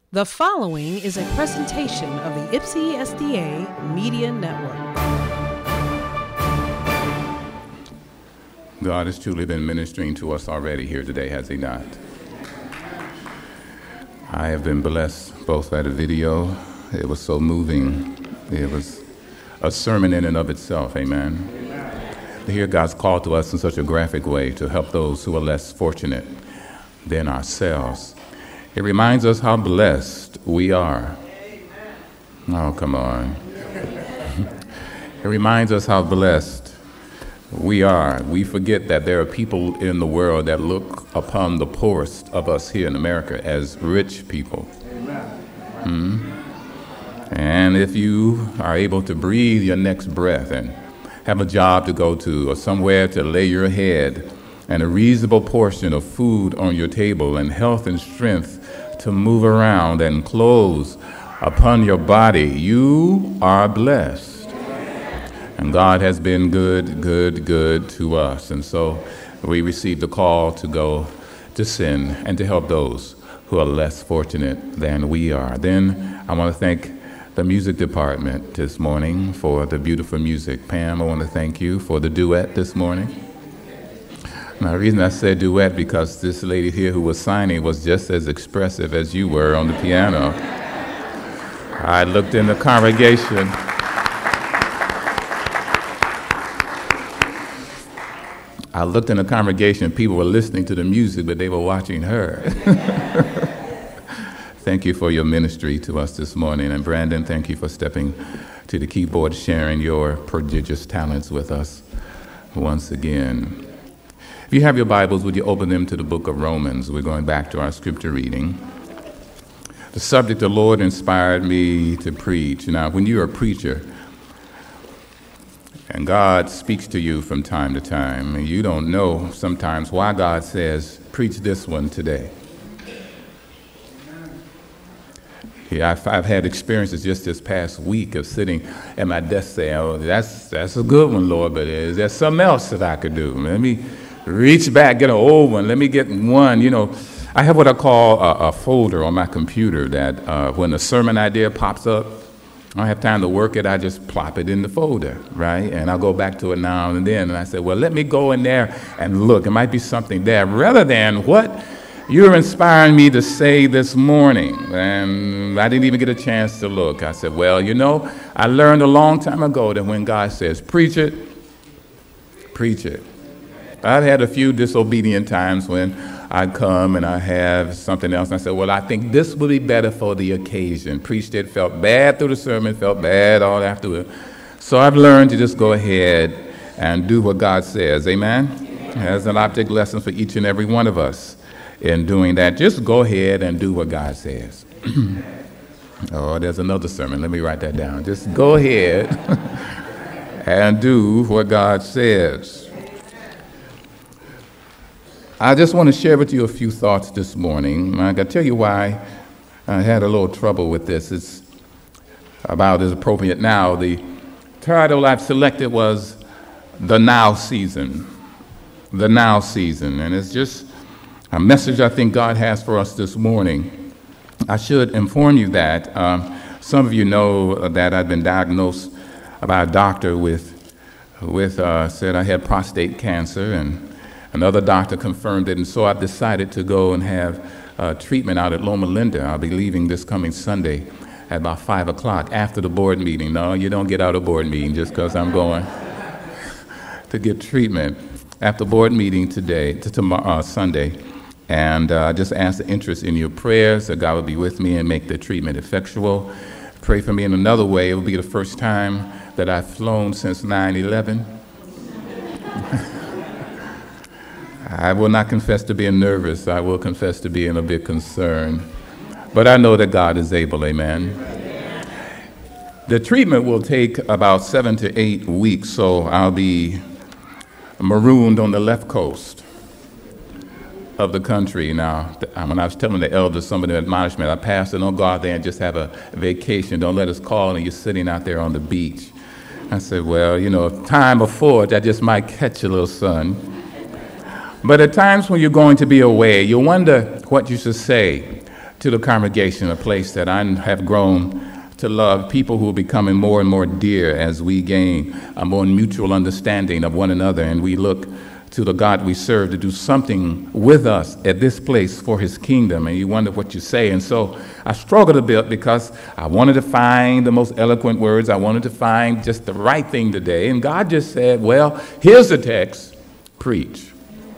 The following is a presentation of the Ypsi SDA Media Network. God has truly been ministering to us already here today, has he not? I have been blessed both by the video. It was so moving. It was a sermon in and of itself, amen? To hear God's call to us in such a graphic way to help those who are less fortunate than ourselves. It reminds us how blessed we are. Oh, come on. It reminds us how blessed we are. We forget that there are people in the world that look upon the poorest of us here in America as rich people. And if you are able to breathe your next breath and have a job to go to or somewhere to lay your head and a reasonable portion of food on your table and health and strength to move around and clothes upon your body, you are blessed. And God has been good to us. And so we received a call to go to sin and to help those who are less fortunate than we are. Then I want to thank the music department this morning for the beautiful music. Pam, I want to thank you for the duet this morning. Now, the reason I said duet, because this lady here who was signing was just as expressive as you were on the piano. I looked in the congregation. People were listening to the music, but they were watching her. Thank you for your ministry to us this morning. And Brandon, thank you for stepping to the keyboard, sharing your prodigious talents with us once again. If you have your Bibles, would you open them to the book of Romans? We're going back to our scripture reading. The subject the Lord inspired me to preach. Now, when you're a preacher and God speaks to you from time to time, and you don't know sometimes why God says, preach this one today. Yeah, I've had experiences just this past week of sitting at my desk saying, oh, that's a good one, Lord, but is there something else that I could do? Let me reach back, get an old one. Let me get one. You know, I have what I call a folder on my computer that when a sermon idea pops up, I don't have time to work it. I just plop it in the folder, right? And I'll go back to it now and then. And I say, well, let me go in there and look. It might be something there rather than what you're inspiring me to say this morning. And I didn't even get a chance to look. I said, well, you know, I learned a long time ago that when God says, preach it, preach it. I've had a few disobedient times when I come and I have something else. And I said, well, I think this would be better for the occasion. Preached it, felt bad through the sermon, felt bad all afterward. So I've learned to just go ahead and do what God says. Amen? As an object lesson for each and every one of us in doing that. Just go ahead and do what God says. Oh, there's another sermon. Let me write that down. Just go ahead and do what God says. I just want to share with you a few thoughts this morning. I got to tell you why I had a little trouble with this. It's about as appropriate now. The title I've selected was The Now Season. The Now Season. And it's just a message I think God has for us this morning. I should inform you that some of you know that I've been diagnosed by a doctor with said I had prostate cancer, and another doctor confirmed it, and so I've decided to go and have treatment out at Loma Linda. I'll be leaving this coming Sunday at about 5 o'clock after the board meeting. No, you don't get out of board meeting just because I'm going to get treatment after board meeting tomorrow, Sunday. And I just ask the interest in your prayers that God will be with me and make the treatment effectual. Pray for me in another way. It will be the first time that I've flown since 9/11. I will not confess to being nervous. I will confess to being a bit concerned. But I know that God is able, amen. The treatment will take about 7 to 8 weeks, so I'll be marooned on the left coast of the country. Now, when I was telling the elders some of the admonishment, I pastor, don't go out there and just have a vacation. Don't let us call and you're sitting out there on the beach. I said, well, you know, if time affords, I just might catch a little sun. But at times when you're going to be away, you wonder what you should say to the congregation, a place that I have grown to love, people who are becoming more and more dear as we gain a more mutual understanding of one another, and we look to the God we serve to do something with us at this place for his kingdom. And you wonder what you say. And so I struggled a bit because I wanted to find the most eloquent words. I wanted to find just the right thing today. And God just said, well, here's the text, preach.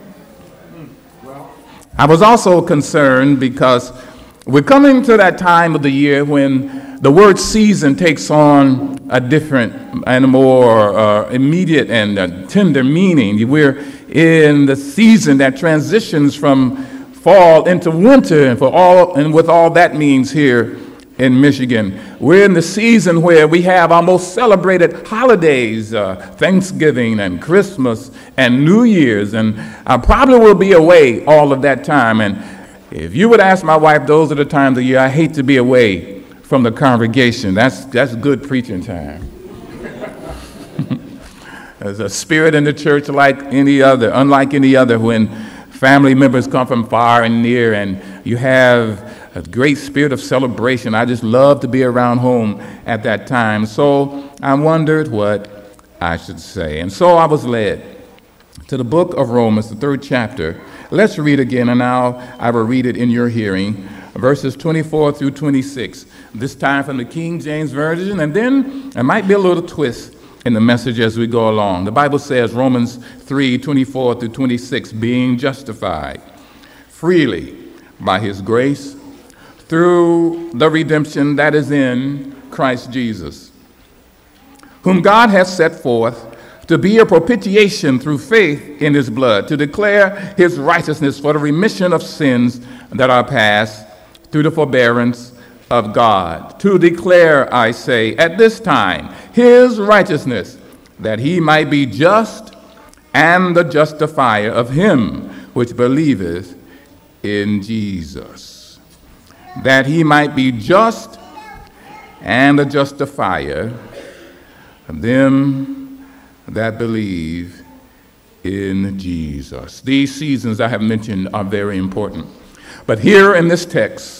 I was also concerned because we're coming to that time of the year when the word season takes on a different and more immediate and tender meaning. We're in the season that transitions from fall into winter, and with all that means here in Michigan. We're in the season where we have our most celebrated holidays, Thanksgiving and Christmas and New Year's, and I probably will be away all of that time. And if you would ask my wife, those are the times of year I hate to be away from the congregation. That's good preaching time. There's a spirit in the church unlike any other, when family members come from far and near, and you have a great spirit of celebration. I just love to be around home at that time. So I wondered what I should say. And so I was led to the book of Romans, the 3rd chapter. Let's read again, and now I will read it in your hearing, verses 24 through 26. This time from the King James Version, and then there might be a little twist in the message as we go along. The Bible says, Romans 3:24 through 26, being justified freely by his grace through the redemption that is in Christ Jesus, whom God has set forth to be a propitiation through faith in his blood, to declare his righteousness for the remission of sins that are past through the forbearance of God. To declare, I say, at this time, his righteousness, that he might be just and the justifier of him which believeth in Jesus. That he might be just and the justifier of them that believe in Jesus. These seasons I have mentioned are very important. But here in this text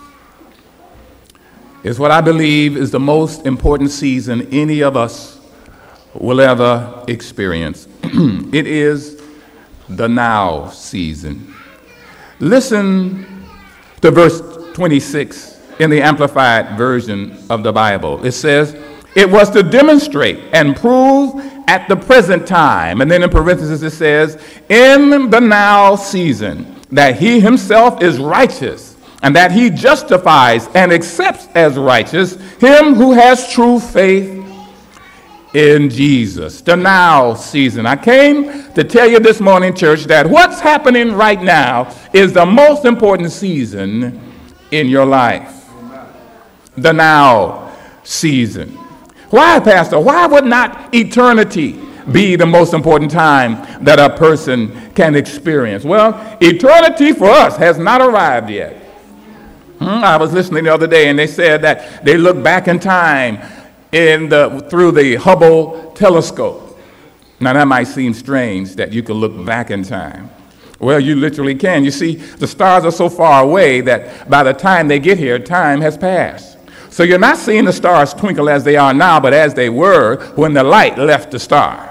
is what I believe is the most important season any of us will ever experience. It is the now season. Listen to verse 26 in the Amplified Version of the Bible. It says, it was to demonstrate and prove at the present time, and then in parentheses it says, in the now season, that he himself is righteous, and that he justifies and accepts as righteous him who has true faith in Jesus. The now season. I came to tell you this morning, church, that what's happening right now is the most important season in your life. The now season. Why, Pastor? Why would not eternity be the most important time that a person can experience? Well, eternity for us has not arrived yet. I was listening the other day, and they said that they look back in time through the Hubble telescope. Now, that might seem strange that you could look back in time. Well, you literally can. You see, the stars are so far away that by the time they get here, time has passed. So you're not seeing the stars twinkle as they are now, but as they were when the light left the star.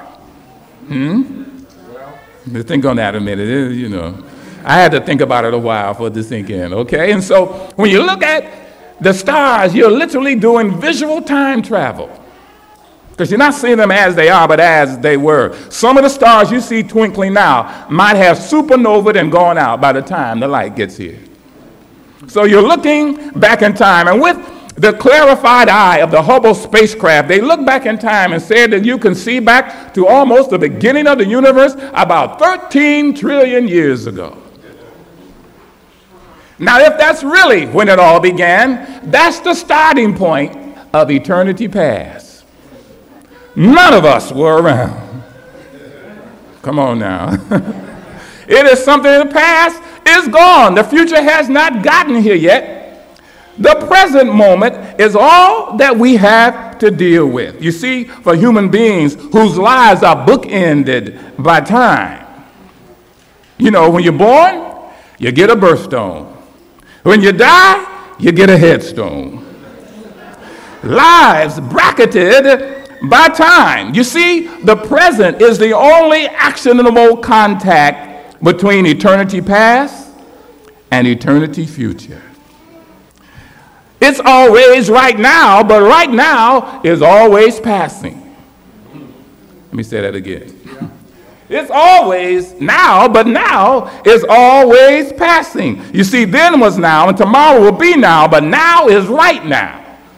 Think on that a minute, I had to think about it a while for it to sink in, okay? And so when you look at the stars, you're literally doing visual time travel, because you're not seeing them as they are, but as they were. Some of the stars you see twinkling now might have supernovaed and gone out by the time the light gets here. So you're looking back in time, and with the clarified eye of the Hubble spacecraft, they look back in time and said that you can see back to almost the beginning of the universe about 13 trillion years ago. Now, if that's really when it all began, that's the starting point of eternity past. None of us were around. Come on now. It is something in the past is gone. The future has not gotten here yet. The present moment is all that we have to deal with. You see, for human beings whose lives are bookended by time. When you're born, you get a birthstone. When you die, you get a headstone. Lives bracketed by time. You see, the present is the only actionable contact between eternity past and eternity future. It's always right now, but right now is always passing. Let me say that again. It's always now, but now is always passing. You see, then was now, and tomorrow will be now, but now is right now.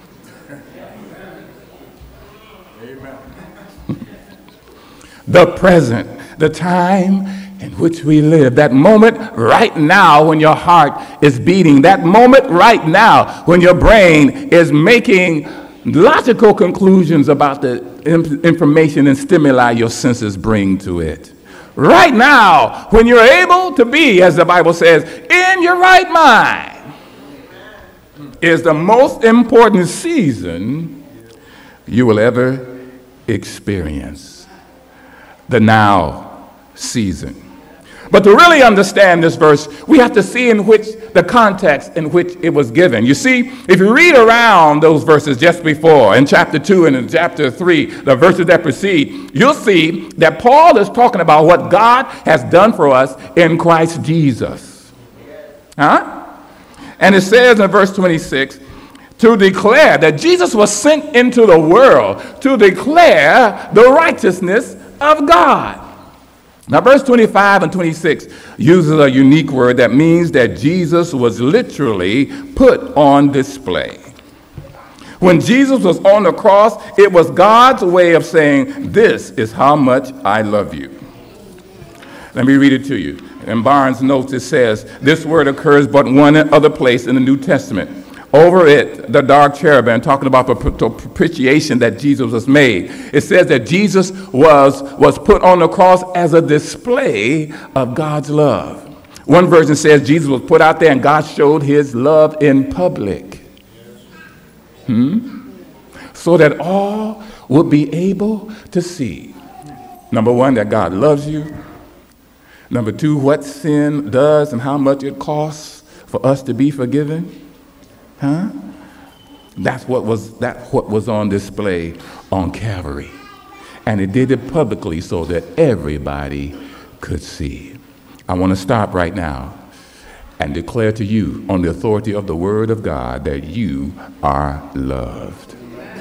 The present, the time in which we live, that moment right now when your heart is beating, that moment right now when your brain is making logical conclusions about the information and stimuli your senses bring to it. Right now, when you're able to be, as the Bible says, in your right mind, is the most important season you will ever experience. The now season. But to really understand this verse, we have to see in which the context in which it was given. You see, if you read around those verses just before, in chapter 2 and in chapter 3, the verses that precede, you'll see that Paul is talking about what God has done for us in Christ Jesus. And it says in verse 26, to declare that Jesus was sent into the world to declare the righteousness of God. Now, verse 25 and 26 uses a unique word that means that Jesus was literally put on display. When Jesus was on the cross, it was God's way of saying, this is how much I love you. Let me read it to you. In Barnes' notes, it says, this word occurs but one other place in the New Testament. Over it, the dark cherubim, talking about the propitiation that Jesus was made. It says that Jesus was put on the cross as a display of God's love. One version says Jesus was put out there and God showed his love in public. So that all would be able to see. Number one, that God loves you. Number two, what sin does and how much it costs for us to be forgiven. That's what was on display on Calvary. And it did it publicly so that everybody could see. I want to stop right now and declare to you on the authority of the Word of God that you are loved.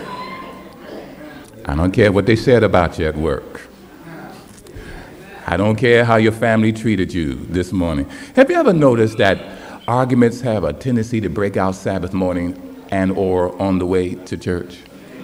I don't care what they said about you at work. I don't care how your family treated you this morning. Have you ever noticed that arguments have a tendency to break out Sabbath morning and or on the way to church?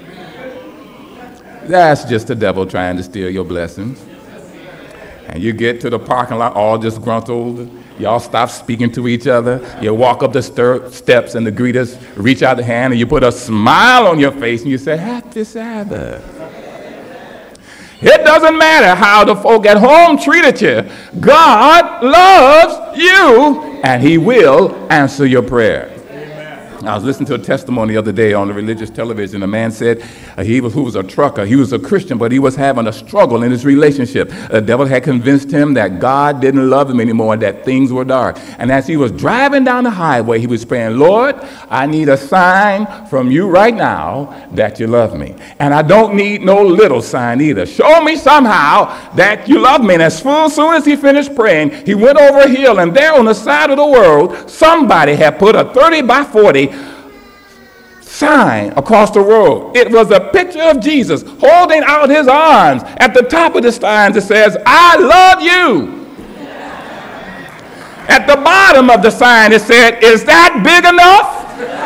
That's just the devil trying to steal your blessings. And you get to the parking lot all disgruntled. Y'all stop speaking to each other. You walk up the steps and the greeters reach out the hand and you put a smile on your face and you say, Happy Sabbath. It doesn't matter how the folk at home treated you. God loves you, and he will answer your prayer. I was listening to a testimony the other day on the religious television. A man said who was a trucker. He was a Christian, but he was having a struggle in his relationship. The devil had convinced him that God didn't love him anymore and that things were dark. And as he was driving down the highway, he was praying, Lord, I need a sign from you right now that you love me. And I don't need no little sign either. Show me somehow that you love me. And as soon as he finished praying, he went over a hill, and there on the side of the road, somebody had put a 30 by 40 sign across the road. It was a picture of Jesus holding out his arms. At the top of the sign it says, I love you. At the bottom of the sign it said, is that big enough?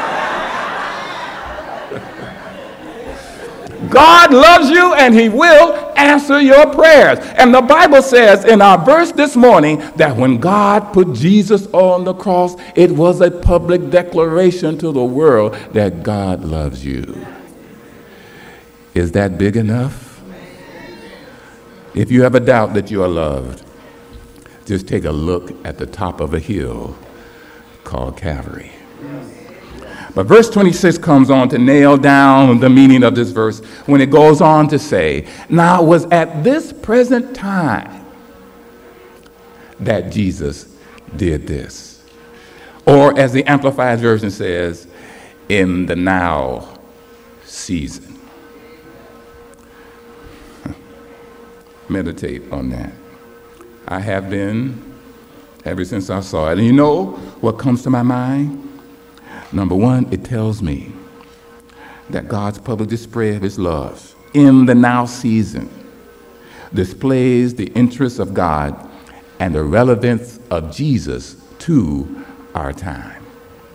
God loves you and he will answer your prayers. And the Bible says in our verse this morning that when God put Jesus on the cross, it was a public declaration to the world that God loves you. Is that big enough? If you have a doubt that you are loved, just take a look at the top of a hill called Calvary. But verse 26 comes on to nail down the meaning of this verse when it goes on to say, now it was at this present time that Jesus did this. Or as the Amplified Version says, in the now season. Meditate on that. I have been ever since I saw it. And you know what comes to my mind? Number one, it tells me that God's public display of his love in the now season displays the interests of God and the relevance of Jesus to our time.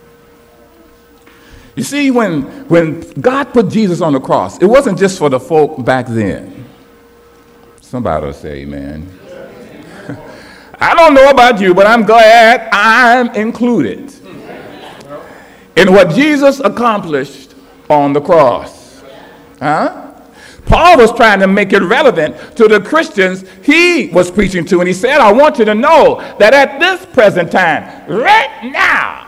You see, when God put Jesus on the cross, it wasn't just for the folk back then. Somebody will say amen. I don't know about you, but I'm glad I'm included in what Jesus accomplished on the cross. Paul was trying to make it relevant to the Christians he was preaching to, and he said, I want you to know that at this present time, right now,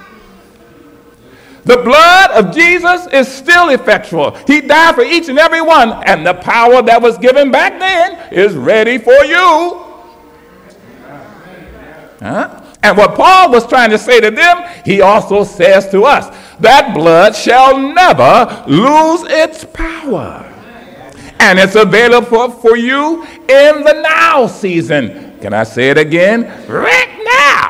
the blood of Jesus is still effectual. He died for each and every one, and the power that was given back then is ready for you. And what Paul was trying to say to them, he also says to us, that blood shall never lose its power. And it's available for you in the now season. Can I say it again? Right now.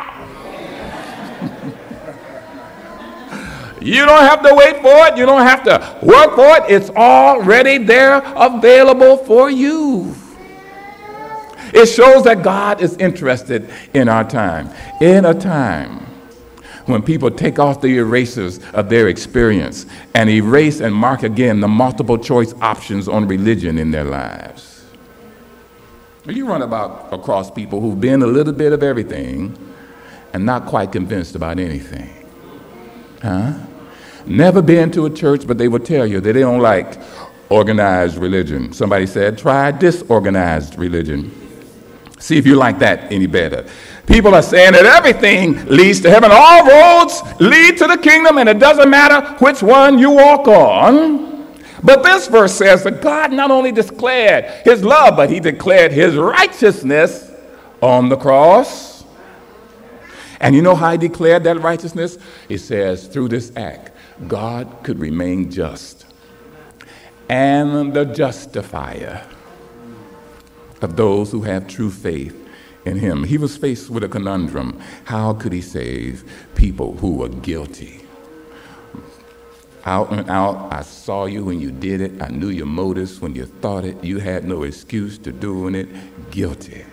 You don't have to wait for it. You don't have to work for it. It's already there, available for you. It shows that God is interested in our time. In a time when people take off the erasers of their experience and erase and mark again the multiple choice options on religion in their lives. You run across people who've been a little bit of everything and not quite convinced about anything. Never been to a church, but they will tell you that they don't like organized religion. Somebody said, try disorganized religion. See if you like that any better. People are saying that everything leads to heaven. All roads lead to the kingdom, and it doesn't matter which one you walk on. But this verse says that God not only declared his love, but he declared his righteousness on the cross. And you know how he declared that righteousness? He says, through this act, God could remain just and the justifier of those who have true faith in him. He was faced with a conundrum. How could he save people who were guilty? Out and out, I saw you when you did it. I knew your motives when you thought it. You had no excuse to doing it. Guilty.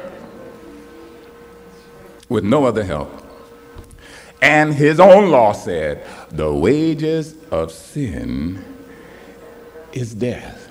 With no other help. And his own law said, the wages of sin is death.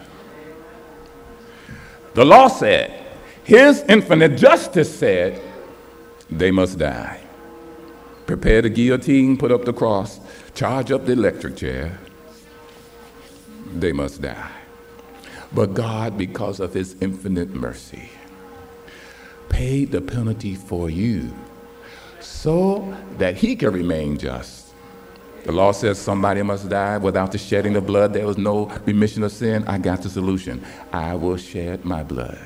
The law said, his infinite justice said, they must die. Prepare the guillotine, put up the cross, charge up the electric chair. They must die. But God, because of his infinite mercy, paid the penalty for you so that he can remain just. The law says somebody must die. Without the shedding of blood, there was no remission of sin. I got the solution. I will shed my blood.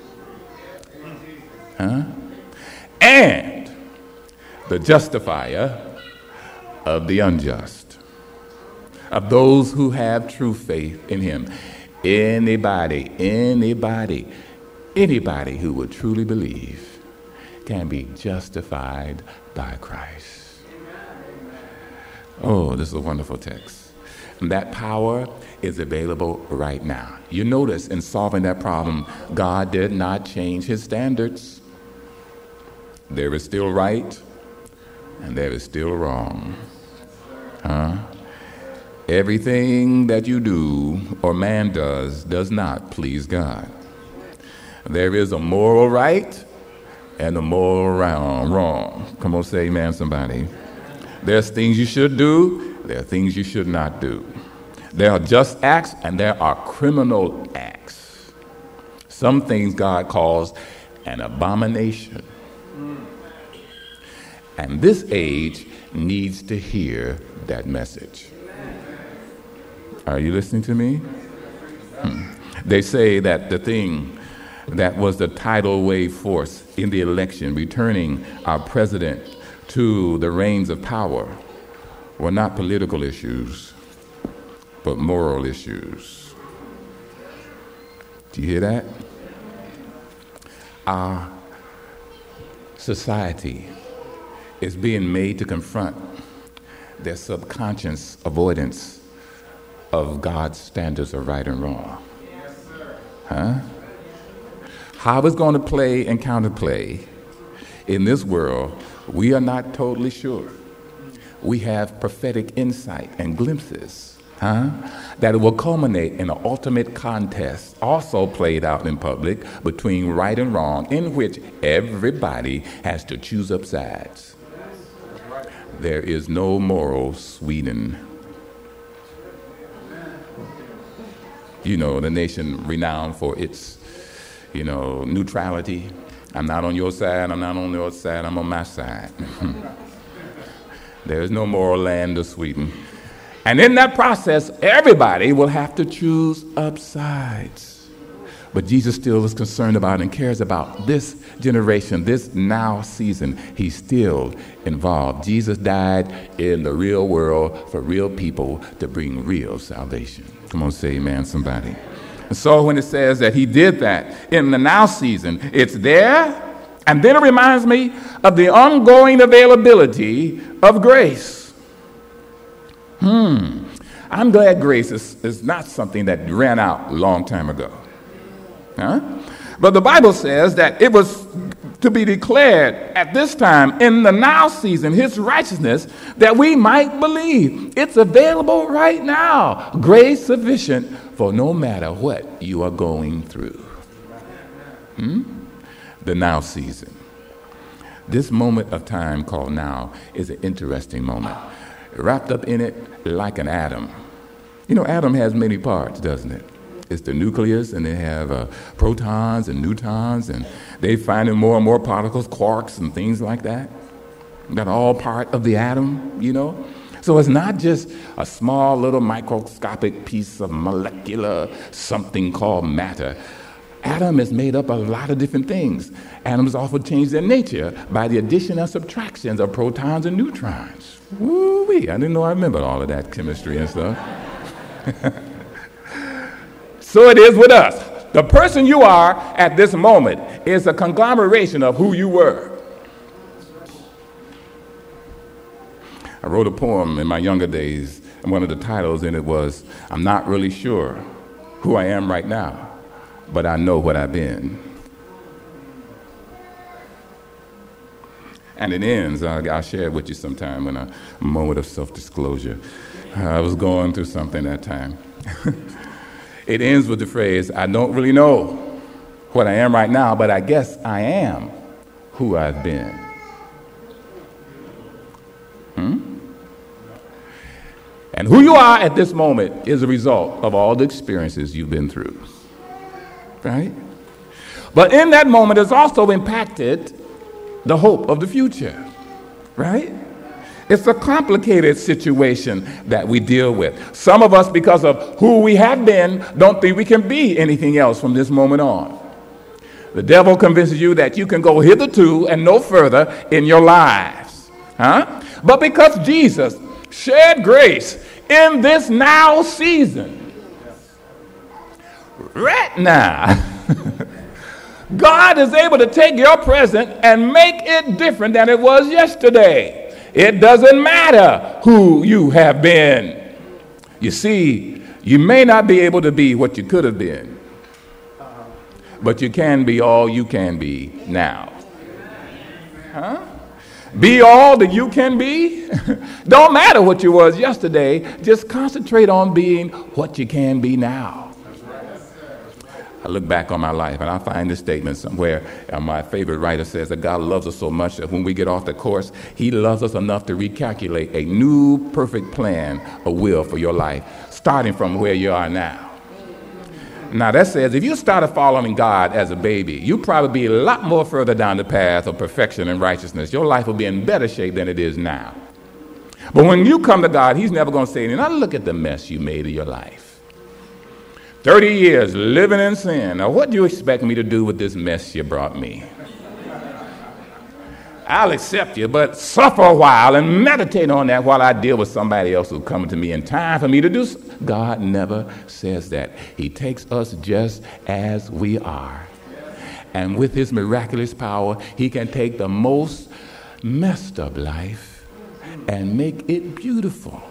And the justifier of the unjust, of those who have true faith in him. Anybody who would truly believe can be justified by Christ. Oh, this is a wonderful text. And that power is available right now. You notice in solving that problem, God did not change his standards. There is still right and there is still wrong. Everything that you do or man does not please God. There is a moral right and a moral wrong. Come on, say amen, somebody. There's things you should do. There are things you should not do. There are just acts and there are criminal acts. Some things God calls an abomination. And this age needs to hear that message. Are you listening to me? They say that the thing that was the tidal wave force in the election, returning our president to the reins of power were not political issues, but moral issues. Do you hear that? Our society is being made to confront their subconscious avoidance of God's standards of right and wrong. Huh? How it's going to play and counterplay in this world, we are not totally sure. We have prophetic insight and glimpses, that it will culminate in an ultimate contest, also played out in public, between right and wrong, in which everybody has to choose up sides. There is no moral Sweden. You know, the nation renowned for its, neutrality. I'm not on your side, I'm not on your side, I'm on my side. There is no moral land of Sweden. And in that process, everybody will have to choose up sides. But Jesus still is concerned about and cares about this generation, this now season. He's still involved. Jesus died in the real world for real people to bring real salvation. Come on, say amen, somebody. And so when it says that he did that in the now season, it's there. And then it reminds me of the ongoing availability of grace. I'm glad grace is not something that ran out a long time ago. But the Bible says that it was to be declared at this time in the now season, his righteousness, that we might believe. It's available right now. Grace sufficient for no matter what you are going through. The now season. This moment of time called now is an interesting moment. Wrapped up in it like an atom. Atom has many parts, doesn't it? It's the nucleus, and they have protons and neutrons, and they finding more and more particles, quarks and things like that. That all part of the atom, So it's not just a small little microscopic piece of molecular something called matter. Atom is made up of a lot of different things. Atoms often change their nature by the addition and subtractions of protons and neutrons. Woo-wee, I didn't know I remembered all of that chemistry and stuff. So it is with us. The person you are at this moment is a conglomeration of who you were. I wrote a poem in my younger days, and one of the titles in it was, I'm not really sure who I am right now, but I know what I've been. And it ends, I'll share it with you sometime in a moment of self-disclosure. I was going through something that time. It ends with the phrase, I don't really know what I am right now, but I guess I am who I've been. And who you are at this moment is a result of all the experiences you've been through. Right? But in that moment, it's also impacted the hope of the future. Right? It's a complicated situation that we deal with. Some of us, because of who we have been, don't think we can be anything else from this moment on. The devil convinces you that you can go hitherto and no further in your lives. But because Jesus shared grace in this now season, right now, God is able to take your present and make it different than it was yesterday. It doesn't matter who you have been. You see, you may not be able to be what you could have been, but you can be all you can be now. Be all that you can be. Don't matter what you was yesterday. Just concentrate on being what you can be now. I look back on my life and I find this statement somewhere. My favorite writer says that God loves us so much that when we get off the course, he loves us enough to recalculate a new perfect plan, a will for your life, starting from where you are now. Now that says if you started following God as a baby, you'd probably be a lot more further down the path of perfection and righteousness. Your life will be in better shape than it is now. But when you come to God, he's never going to say, now look at the mess you made of your life. 30 years living in sin. Now, what do you expect me to do with this mess you brought me? I'll accept you, but suffer a while and meditate on that while I deal with somebody else who's coming to me in time for me to do so. God never says that. He takes us just as we are. And with his miraculous power, he can take the most messed up life and make it beautiful.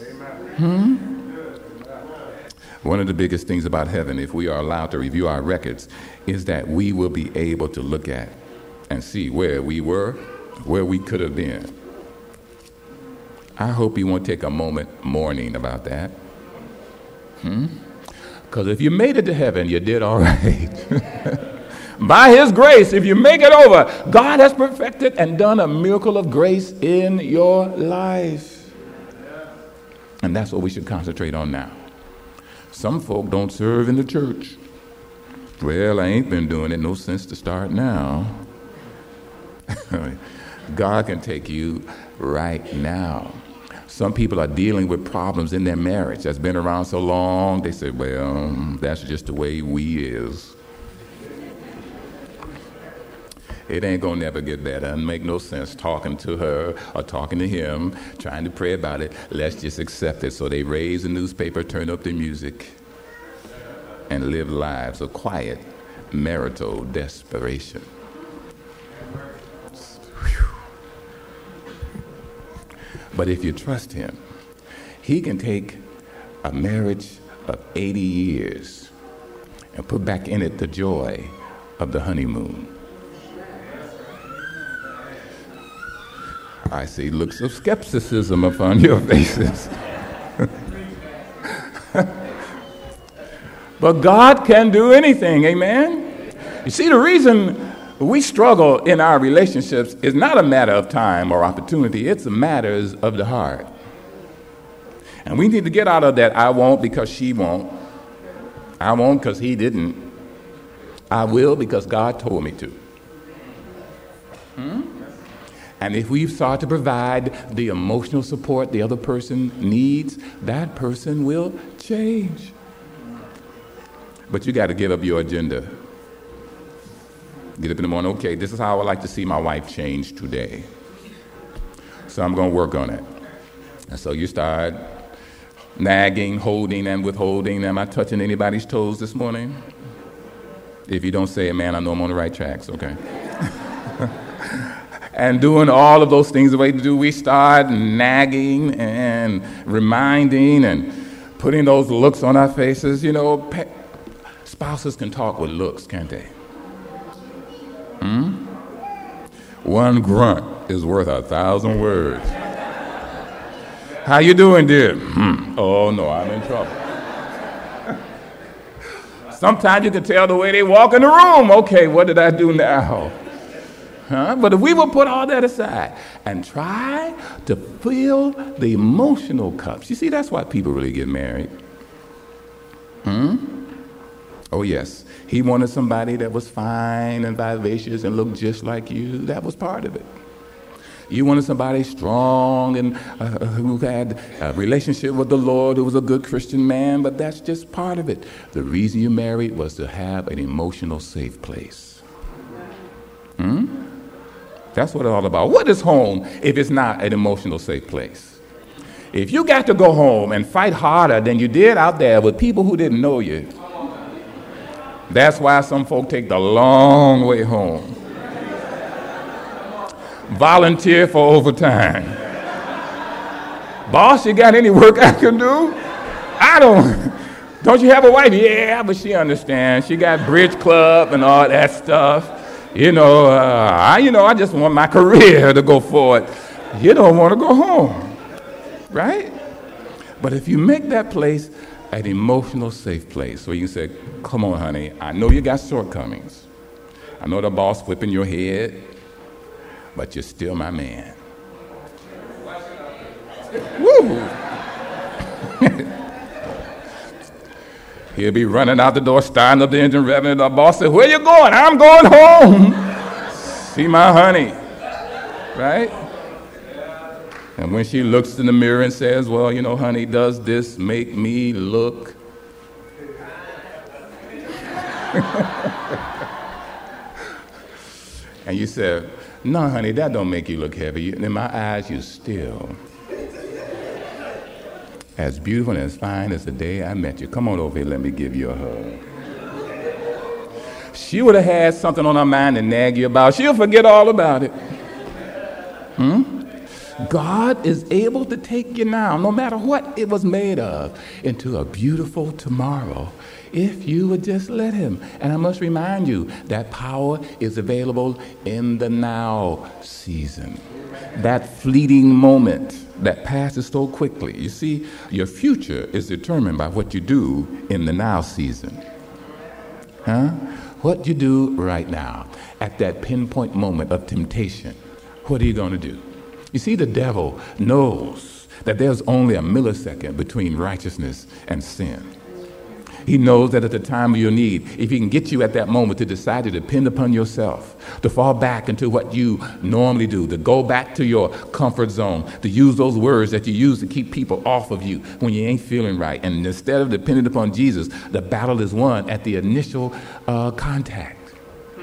One of the biggest things about heaven, if we are allowed to review our records, is that we will be able to look at and see where we were, where we could have been. I hope you won't take a moment mourning about that. Because if you made it to heaven, you did all right. By his grace, if you make it over, God has perfected and done a miracle of grace in your life. And that's what we should concentrate on now. Some folk don't serve in the church. Well, I ain't been doing it. No sense to start now. God can take you right now. Some people are dealing with problems in their marriage that's been around so long. They say, well, that's just the way we is. It ain't gonna never get better. It make no sense talking to her or talking to him, trying to pray about it. Let's just accept it. So they raise the newspaper, turn up the music, and live lives of quiet marital desperation. But if you trust him, he can take a marriage of 80 years and put back in it the joy of the honeymoon. I see looks of skepticism upon your faces. But God can do anything, amen? You see, the reason we struggle in our relationships is not a matter of time or opportunity. It's matters of the heart. And we need to get out of that I won't because she won't. I won't because he didn't. I will because God told me to. And if we start to provide the emotional support the other person needs, that person will change. But you got to give up your agenda. Get up in the morning, okay, this is how I like to see my wife change today. So I'm going to work on it. And so you start nagging, holding, and withholding. Am I touching anybody's toes this morning? If you don't say it, man, I know I'm on the right tracks, okay? And doing all of those things the way to do, we start nagging and reminding and putting those looks on our faces. You know, spouses can talk with looks, can't they? One grunt is worth 1,000 words. How you doing, dear? Oh, no, I'm in trouble. Sometimes you can tell the way they walk in the room. Okay, what did I do now? But if we will put all that aside and try to fill the emotional cups. You see, that's why people really get married. Oh, yes. He wanted somebody that was fine and vivacious and looked just like you. That was part of it. You wanted somebody strong and who had a relationship with the Lord, who was a good Christian man, but that's just part of it. The reason you married was to have an emotional safe place. That's what it's all about. What is home if it's not an emotional safe place? If you got to go home and fight harder than you did out there with people who didn't know you, that's why some folk take the long way home. Volunteer for overtime. Boss, you got any work I can do? I don't. Don't you have a wife? Yeah, but she understands. She got bridge club and all that stuff. I just want my career to go forward. You don't want to go home, right? But if you make that place an emotional safe place where you say, come on, honey, I know you got shortcomings. I know the boss whipping your head, but you're still my man. Woo! He'll be running out the door, starting up the engine, revving. The boss said, where you going? I'm going home. See my honey. Right? And when she looks in the mirror and says, well, honey, does this make me look? And you said, No, honey, that don't make you look heavy. In my eyes, you still as beautiful and as fine as the day I met you. Come on over here, let me give you a hug. She would have had something on her mind to nag you about. She'll forget all about it. God is able to take you now, no matter what it was made of, into a beautiful tomorrow if you would just let him. And I must remind you that power is available in the now season. That fleeting moment that passes so quickly. You see, your future is determined by what you do in the now season. What you do right now at that pinpoint moment of temptation. What are you going to do? You see, the devil knows that there's only a millisecond between righteousness and sin. He knows that at the time of your need, if he can get you at that moment to decide to depend upon yourself, to fall back into what you normally do, to go back to your comfort zone, to use those words that you use to keep people off of you when you ain't feeling right. And instead of depending upon Jesus, the battle is won at the initial contact.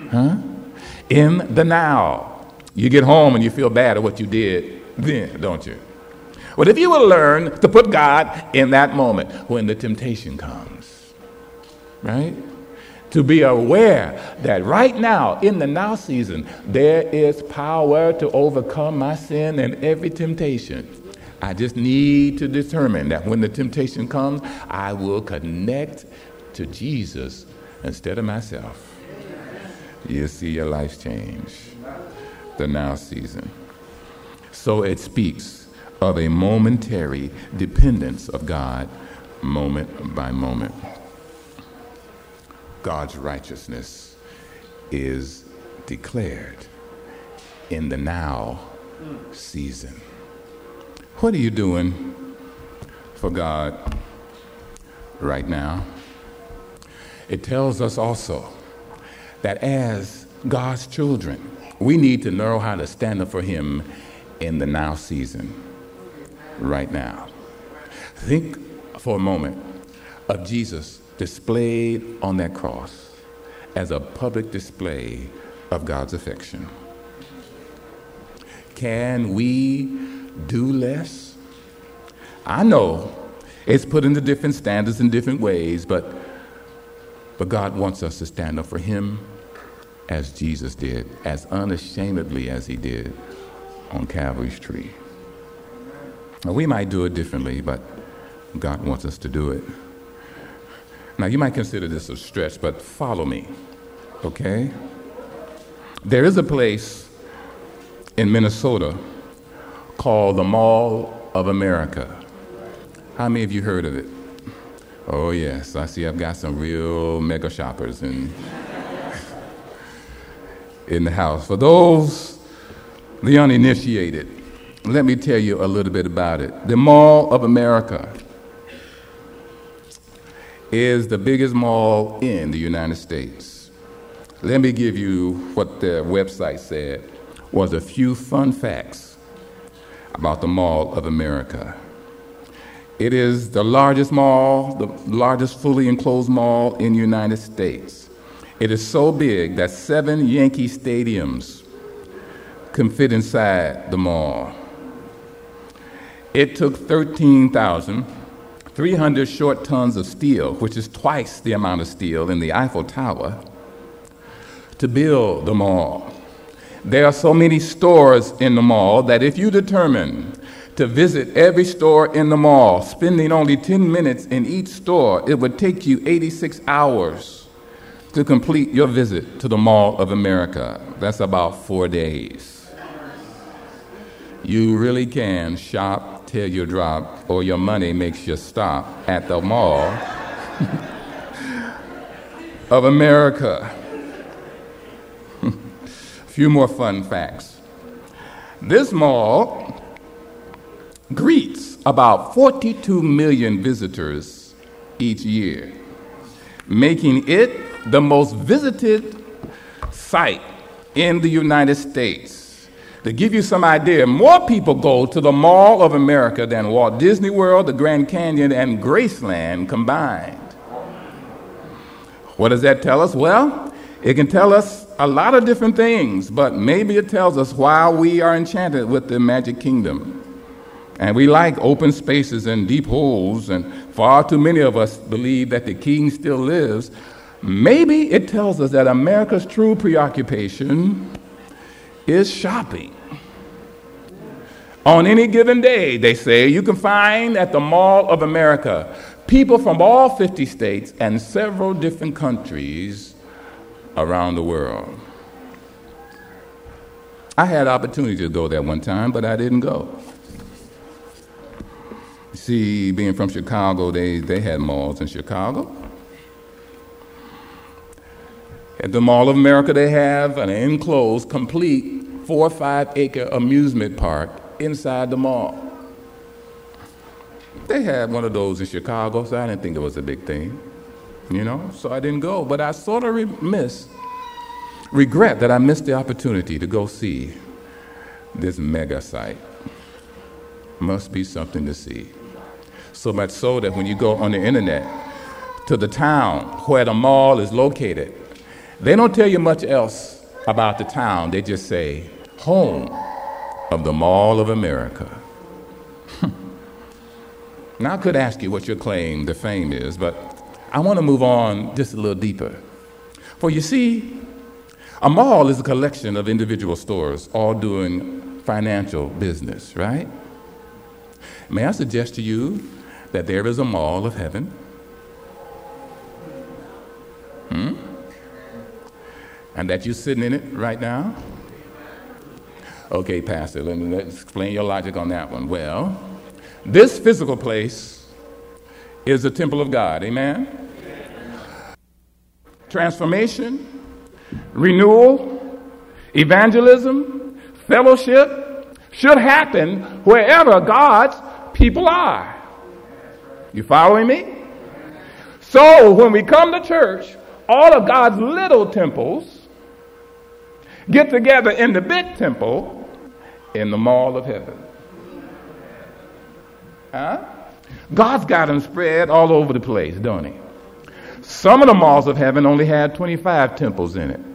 In the now. You get home and you feel bad at what you did then, don't you? Well, if you will learn to put God in that moment when the temptation comes, right? To be aware that right now, in the now season, there is power to overcome my sin and every temptation. I just need to determine that when the temptation comes, I will connect to Jesus instead of myself. You'll see your life change. The now season. So it speaks of a momentary dependence of God, moment by moment. God's righteousness is declared in the now season. What are you doing for God right now? It tells us also that as God's children, we need to know how to stand up for him in the now season, right now. Think for a moment of Jesus displayed on that cross as a public display of God's affection. Can we do less? I know it's put into different standards in different ways, but God wants us to stand up for him as Jesus did, as unashamedly as he did on Calvary's tree. Now, we might do it differently, but God wants us to do it. Now, you might consider this a stretch, but follow me, okay? There is a place in Minnesota called the Mall of America. How many of you heard of it? Oh, yes. I see I've got some real mega shoppers in the house. For those, the uninitiated, let me tell you a little bit about it. The Mall of America is the biggest mall in the United States. Let me give you what their website said was a few fun facts about the Mall of America. It is the largest mall, the largest fully enclosed mall in the United States. It is so big that 7 Yankee stadiums can fit inside the mall. It took 13,300 short tons of steel, which is twice the amount of steel in the Eiffel Tower, to build the mall. There are so many stores in the mall that if you determine to visit every store in the mall, spending only 10 minutes in each store, it would take you 86 hours to complete your visit to the Mall of America. That's about 4 days. You really can shop till you drop, or your money makes you stop at the Mall of America. A few more fun facts. This mall greets about 42 million visitors each year, making it the most visited site in the United States. To give you some idea, more people go to the Mall of America than Walt Disney World, the Grand Canyon, and Graceland combined. What does that tell us? Well, it can tell us a lot of different things, but maybe it tells us why we are enchanted with the Magic Kingdom. And we like open spaces and deep holes, and far too many of us believe that the king still lives. Maybe it tells us that America's true preoccupation is shopping. On any given day, they say, you can find at the Mall of America people from all 50 states and several different countries around the world. I had opportunity to go there one time, but I didn't go. See, being from Chicago, they had malls in Chicago. At the Mall of America, they have an enclosed, complete 4 or 5 acre amusement park inside the mall. They had one of those in Chicago, so I didn't think it was a big thing, so I didn't go. But I sort of regret that I missed the opportunity to go see this mega site. Must be something to see. So much so that when you go on the internet to the town where the mall is located, they don't tell you much else about the town. They just say, home of the Mall of America. Now, I could ask you what your claim to fame is, but I want to move on just a little deeper. For you see, a mall is a collection of individual stores all doing financial business, right? May I suggest to you that there is a mall of heaven? And that you're sitting in it right now? Okay, Pastor, let me explain your logic on that one. Well, this physical place is the temple of God, amen? Transformation, renewal, evangelism, fellowship should happen wherever God's people are. You following me? So when we come to church, all of God's little temples get together in the big temple in the Mall of Heaven. God's got them spread all over the place, don't he? Some of the malls of heaven only had 25 temples in it.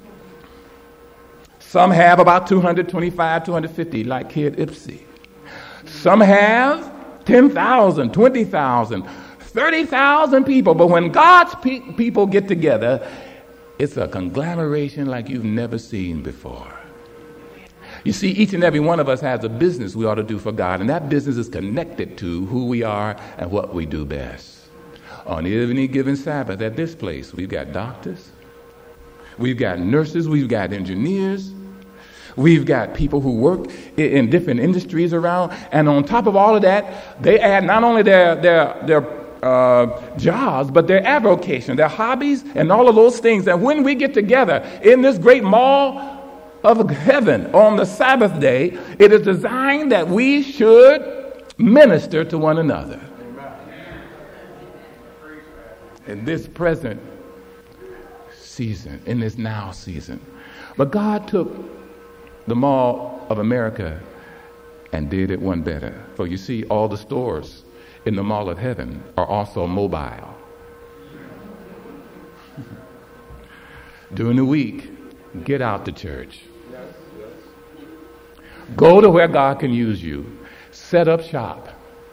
Some have about 225, 250, like here at Ipsy. Some have 10,000, 20,000, 30,000 people. But when God's people get together, it's a conglomeration like you've never seen before. You see, each and every one of us has a business we ought to do for God, and that business is connected to who we are and what we do best. On any given Sabbath at this place, we've got doctors, we've got nurses, we've got engineers, we've got people who work in different industries around, and on top of all of that, they add not only their jobs, but their avocation, their hobbies, and all of those things. And when we get together in this great mall of heaven on the Sabbath day, it is designed that we should minister to one another. In this present season, in this now season. But God took the Mall of America and did it one better. For you see, all the stores in the Mall of Heaven are also mobile. During the week, get out to church. Go to where God can use you. Set up shop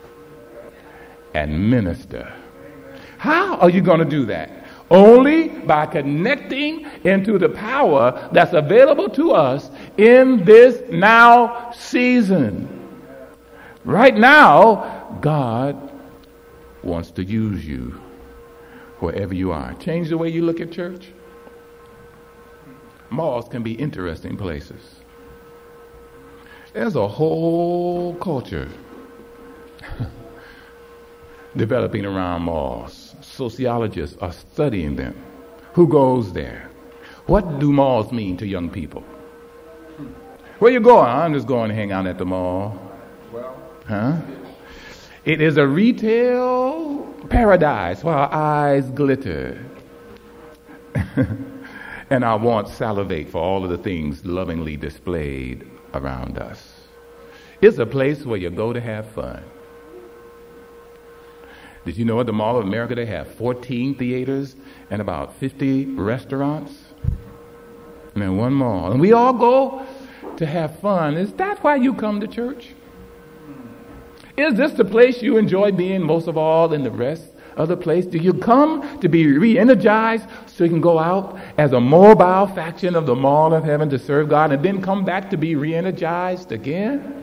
and minister. How are you going to do that? Only by connecting into the power that's available to us in this now season. Right now, God wants to use you wherever you are. Change the way you look at church. Malls can be interesting places. There's a whole culture developing around malls. Sociologists are studying them. Who goes there? What do malls mean to young people? Where you going? I'm just going to hang out at the mall. It is a retail paradise where our eyes glitter and our wants salivate for all of the things lovingly displayed around us. It's a place where you go to have fun. Did you know at the Mall of America they have 14 theaters and about 50 restaurants? and then one more. And we all go to have fun. Is that why you come to church? Is this the place you enjoy being most of all in the rest of the place? Do you come to be re-energized so you can go out as a mobile faction of the mall of heaven to serve God and then come back to be re-energized again?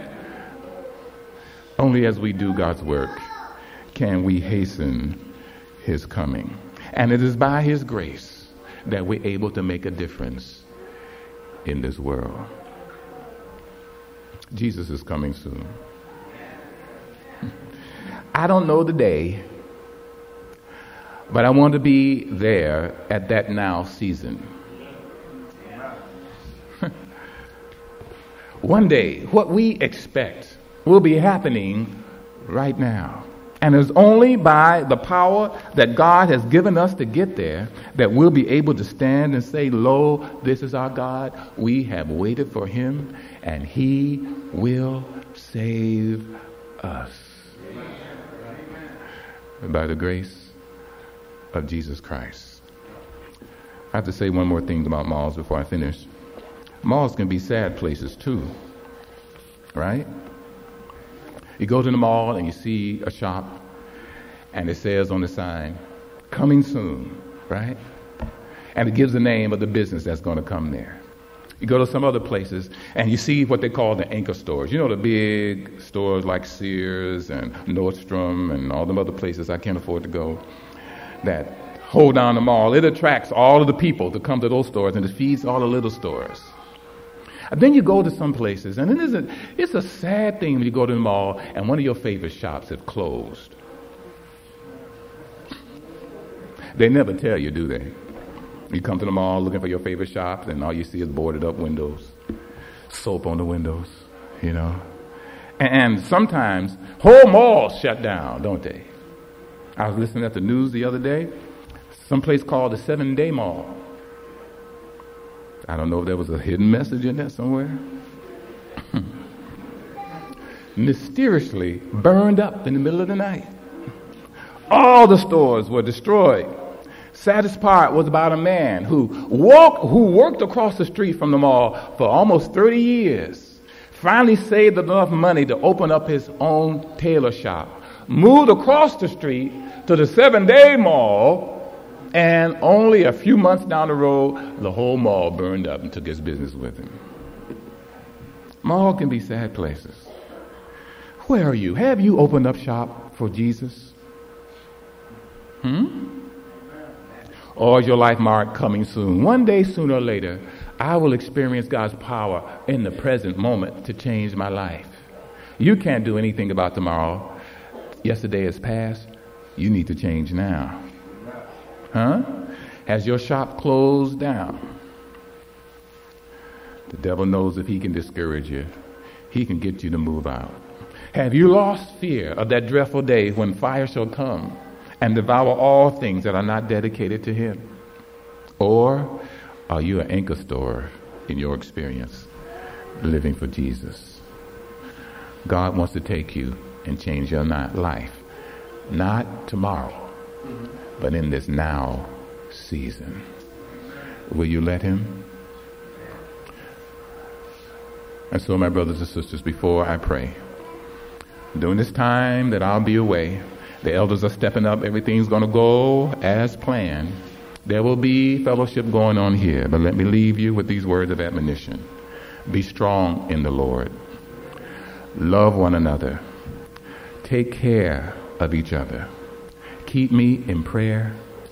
Only as we do God's work can we hasten his coming. And it is by his grace that we're able to make a difference in this world. Jesus is coming soon. I don't know the day, but I want to be there at that now season. One day, what we expect will be happening right now. And it's only by the power that God has given us to get there that we'll be able to stand and say, lo, this is our God. We have waited for him, and he will save us. By the grace of Jesus Christ. I have to say one more thing about malls before I finish. Malls can be sad places too, right? You go to the mall and you see a shop and it says on the sign, coming soon, right? And it gives the name of the business that's going to come there. You go to some other places and you see what they call the anchor stores. You know, the big stores like Sears and Nordstrom and all them other places I can't afford to go that hold down the mall. It attracts all of the people to come to those stores and it feeds all the little stores. And then you go to some places and it's a sad thing when you go to the mall and one of your favorite shops have closed. They never tell you, do they? You come to the mall looking for your favorite shop, and all you see is boarded up windows, soap on the windows, you know. And sometimes whole malls shut down, don't they? I was listening at the news the other day, someplace called the 7-Day Mall. I don't know if there was a hidden message in there somewhere. Mysteriously burned up in the middle of the night. All the stores were destroyed. Saddest part was about a man who worked across the street from the mall for almost 30 years, finally saved enough money to open up his own tailor shop, moved across the street to the 7-Day Mall, and only a few months down the road, the whole mall burned up and took his business with him. Mall can be sad places. Where are you? Have you opened up shop for Jesus? Or is your life marked coming soon? One day, sooner or later, I will experience God's power in the present moment to change my life. You can't do anything about tomorrow. Yesterday has passed. You need to change now. Has your shop closed down? The devil knows if he can discourage you, he can get you to move out. Have you lost fear of that dreadful day when fire shall come and devour all things that are not dedicated to him? Or are you an anchor store in your experience, living for Jesus? God wants to take you and change your life, not tomorrow, but in this now season. Will you let him? And so, my brothers and sisters, before I pray, during this time that I'll be away, the elders are stepping up. Everything's going to go as planned. There will be fellowship going on here, but let me leave you with these words of admonition. Be strong in the Lord. Love one another. Take care of each other. Keep me in prayer.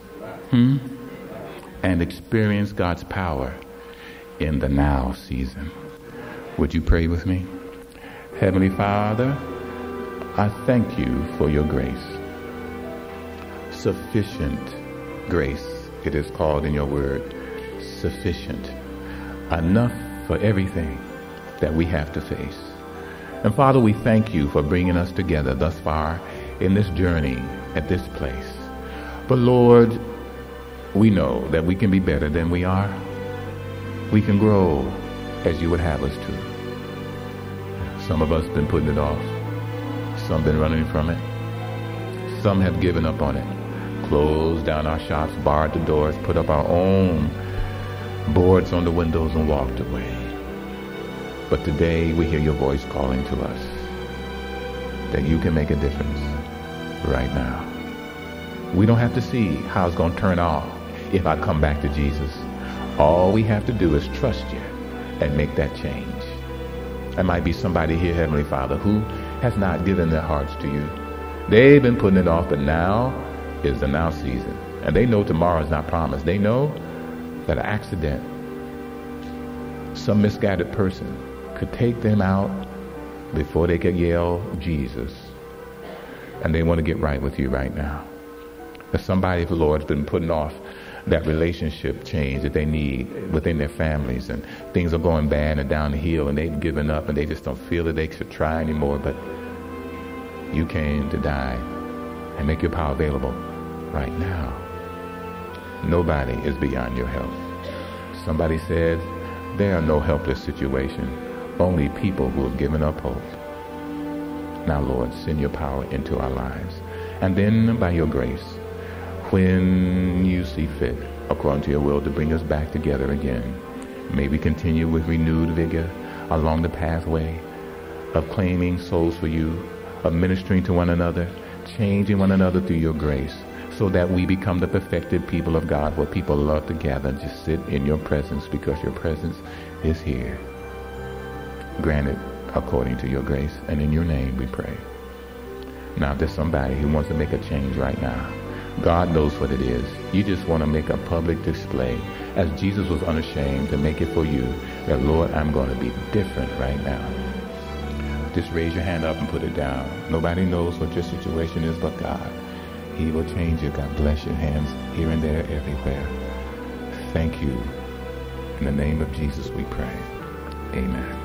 And experience God's power in the now season. Would you pray with me? Heavenly Father, I thank you for your grace. Sufficient grace, it is called in your word. Sufficient. Enough for everything that we have to face. And Father, we thank you for bringing us together thus far in this journey at this place. But Lord, we know that we can be better than we are. We can grow as you would have us to. Some of us have been putting it off. Some have been running from it. Some have given up on it. Closed down our shops, barred the doors, put up our own boards on the windows and walked away. But today we hear your voice calling to us that you can make a difference right now. We don't have to see how it's going to turn out if I come back to Jesus. All we have to do is trust you and make that change. There might be somebody here, Heavenly Father, who has not given their hearts to you. They've been putting it off, but now is the now season. And they know tomorrow is not promised. They know that an accident, some misguided person could take them out before they could yell Jesus. And they want to get right with you right now. There's somebody, the Lord, has been putting off that relationship change that they need within their families, and things are going bad and down the hill, and they've given up and they just don't feel that they should try anymore. But you came to die and make your power available right now. Nobody is beyond your help. Somebody said there are no helpless situations, only people who have given up hope. Now, Lord, send your power into our lives, and then by your grace, when you see fit, according to your will, to bring us back together again, may we continue with renewed vigor along the pathway of claiming souls for you, of ministering to one another, changing one another through your grace, so that we become the perfected people of God, where people love to gather and just sit in your presence because your presence is here. Grant it according to your grace, and in your name we pray. Now, if there's somebody who wants to make a change right now, God knows what it is. You just want to make a public display, as Jesus was unashamed to make it for you, that, Lord, I'm going to be different right now. Just raise your hand up and put it down. Nobody knows what your situation is but God. He will change you. God bless your hands here and there, everywhere. Thank you. In the name of Jesus we pray. Amen.